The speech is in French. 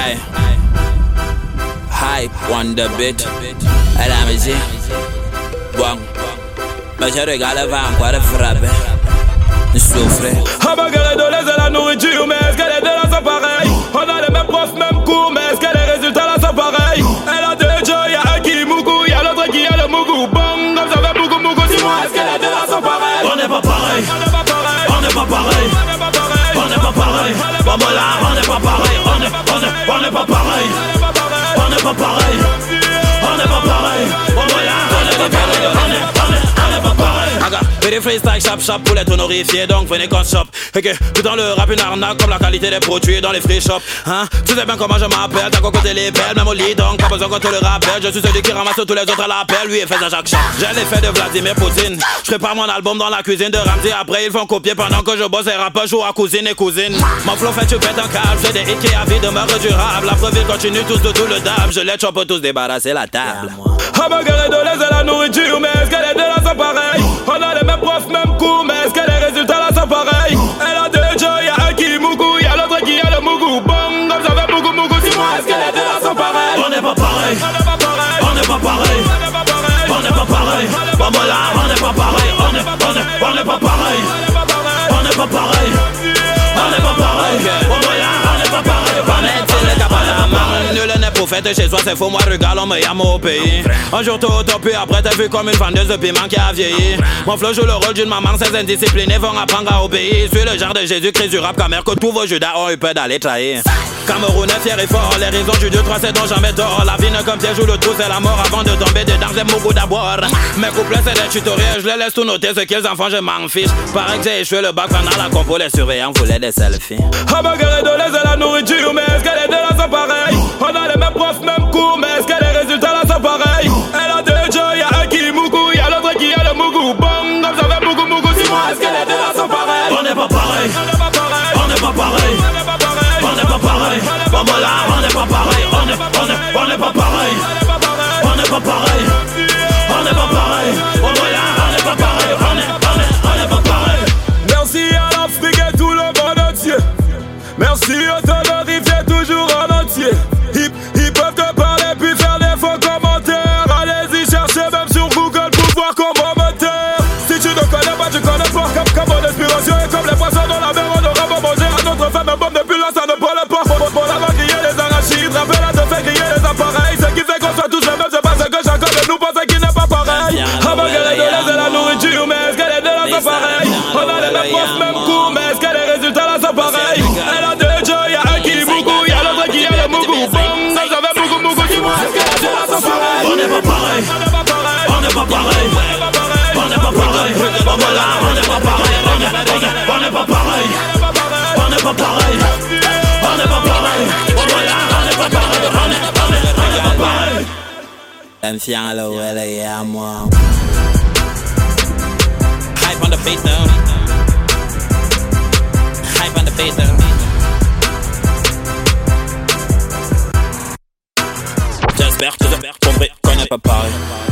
Hey. Hype on the beat. Elle a mis bon. Mais je regarde va encore frapper. Je souffre. Ah bah qu'elle est de l'aise à la nourriture, mais est-ce qu'elle est de là c'est pareil? On a les mêmes profs, mêmes cours, mais est-ce que les résultats là c'est pareil? Elle a deux jeux, y'a un qui mougou, y'a l'autre qui a le mougou. Bang, comme ça fait mougou mougou, dis-moi est-ce qu'elle est de là c'est pareil? On n'est pas pareil, on n'est pas pareil, on n'est pas pareil, on n'est pas pareil, maman là, on n'est pas pareil, on n'est pas pareil, on n'est pas pareil, on n'est pas pareil, maman là, on n'est pas pareil, on n'est pas pareil. Fais des freestyle chap pour les honorifiés, donc venez qu'on shop. Et que putain le rap une arnaque comme la qualité des produits dans les free shops. Hein? Tu sais bien comment je m'appelle, t'as côté les pelles, même au lit, donc pas besoin qu'on te le rappelle. Je suis celui qui ramasse tous les autres à l'appel, lui il fait ça chaque shop. J'ai l'effet de Vladimir Poutine. Je prépare mon album dans la cuisine de Ramsey. Après ils font copier pendant que je bosse. Les rappeurs jouent à cousine et cousine. Mon flow fait tu pètes un câble. J'ai des hits qui à vie demeure durable. La preuve il continue tous de tout le dab. Je les chope tous débarrasser la table. Ah bah qu'elle est de l'aise à la nourriture, mais est-ce qu'elle est de là c'est pareil? On a les mêmes profs, mêmes cours, mais est-ce que les résultats là c'est pareil? Elle a deux jeux, y'a un qui mougou, y'a l'autre qui a le mougou. Bang, comme ça fait mougou mougou, dis-moi est-ce qu'elle est de là c'est pareil? On n'est pas pareil, on n'est pas pareil, on n'est pas pareil, on n'est pas pareil, maman là, on n'est pas pareil, on n'est pas pareil, on n'est pas pareil, on n'est pas pareil, maman là, on n'est pas pareil. Nul n'est prophète chez soi, c'est faux, moi regarde, on me yame au pays. Un jour tôt, puis après t'es vu comme une vendeuse de piment qui a vieilli. Mon flow joue le rôle d'une maman, ces indisciplinés vont apprendre à obéir. Je suis le genre de Jésus-Christ du rap camère que tous vos judas ont eu peur d'aller trahir. Camerounais fier et fort, les raisons du 2-3 c'est dont jamais tort. La vie ne comme piège ou le trou c'est la mort avant de tomber dedans, j'aime beaucoup d'abord. Mes couplets c'est des tutoriels, je les laisse tout noter, ce qu'ils en font je m'en fiche. Pareil que j'ai échoué le bac pendant la compo, les surveillants voulaient des selfies. Ah bah qu'elle est de l'aise à la nourriture, mais est-ce qu'elle est de là c'est pareil? On a les mêmes profs, mêmes cours, mais est-ce que les résultats là c'est pareil? Elle a deux jeux, y'a un qui mougou, y'a l'autre qui a le mougou. Bang, comme ça fait mougou mougou, dis-moi est-ce qu'elle est de là c'est pareil? On n'est pas pareil, on n'est pas pareil, on n'est pas pareil, on n'est pas pareil, maman là, on n'est pas pareil, on n'est pas pareil, on n'est pas pareil, on n'est pas pareil, maman là, on n'est pas pareil, on n'est pas pareil. Merci à l'Afrique et tout le monde entier. Merci aux honorifiés toujours en entier. Ils peuvent te parler puis faire des faux commentaires. Allez-y chercher même sur Google pour voir comment me taire. Si tu ne connais pas, tu connais pas. Comme mon inspiration et comme les poissons dans la mer, on aura beau manger à notre faim. Mais bon, depuis là, ça ne brûle pas. Pour la va crier les arachides, rappelle à te faire crier les appareils. Ce qui fait qu'on soit tous les mêmes, c'est parce que chacun de nous pense qu'il n'est pas pareil. Ah bah qu'elle est de l'aise à la nourriture, mais est-ce qu'elle est de là c'est pareil? On a les mêmes profs, mêmes cours, mais est-ce que les résultats là c'est pareil? Elle a deux jeux, y'a un qui mougou, y'a l'autre qui a le mougou. Bang, ça fait mougou mougou, dis-moi est-ce qu'elle est de là c'est pareil? On n'est pas pareil, on n'est pas pareil, on n'est pas pareil, maman là, on n'est pas pareil, on n'est pas pareil, on n'est pas pareil, on n'est pas pareil, maman là, on n'est pas pareil, on n'est pas pareil. I'm feeling low, yeah, moi. Hype on the beat though. Hype on the beat though. J'espère que compris qu'on n'est pas pareil.